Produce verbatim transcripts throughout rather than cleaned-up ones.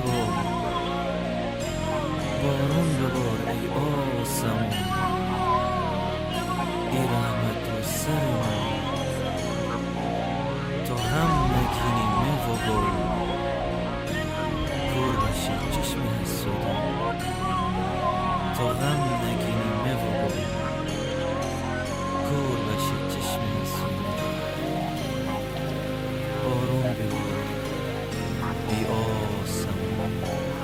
ببار، بارون ببار ای آسمون، ای رحمت رو سر من، تا هم نگینی می و گل، کور بشی چشمی حسودم، تا غم نگینی می و گل، کور بشی چشمی حسودم. بارون ببار ای آسمون.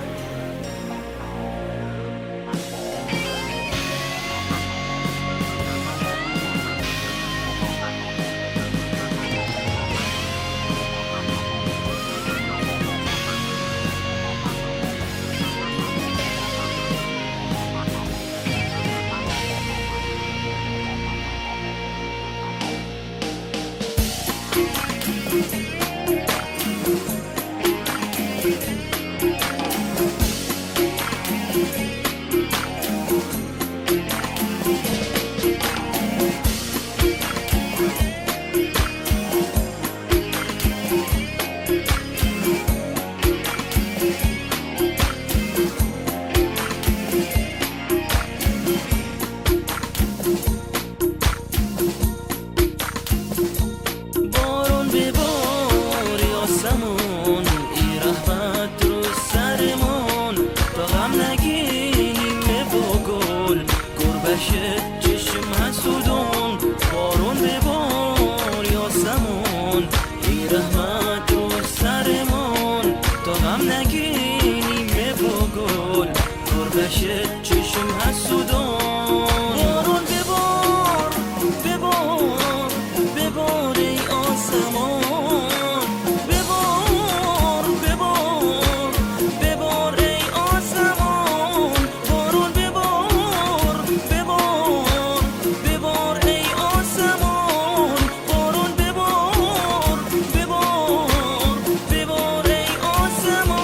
چشم حسودون بارون ببار یاسمون، ای رحمت رو سرمون، تا غم نگینیم به گل، گربشه چشم حسودون. بارون ببار ببار ببار ای آسمون، ببار ببار ببار ای آسمون، بارون ببار ببار ببار ای آسمون، بارون ببار ببار ببار ای آسمون.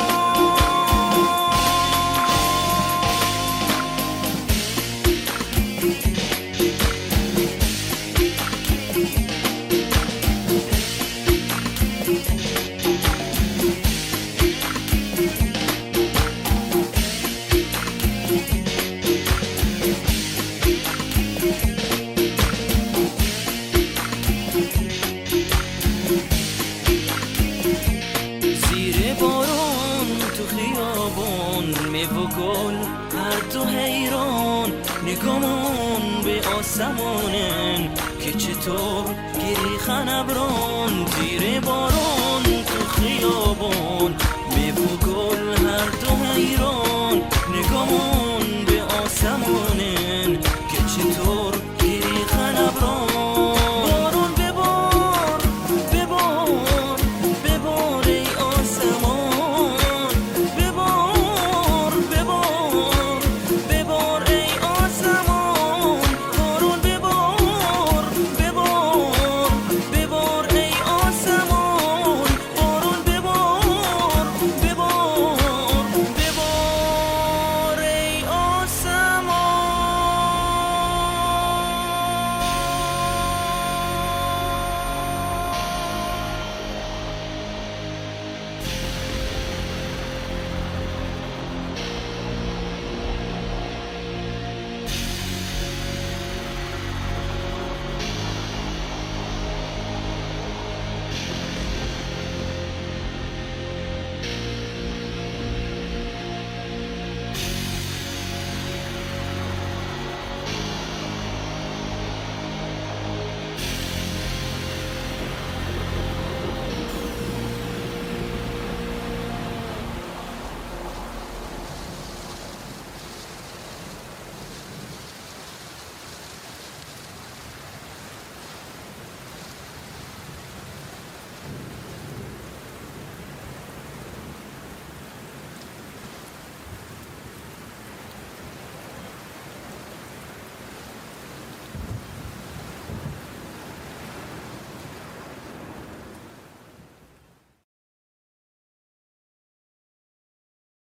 زیر بارون تو خیابون می و گل هر دو حیران، نگامون به آسمونن که چطور گری خنبران. زیر بارون تو خیابون می و گل هر دو حیران،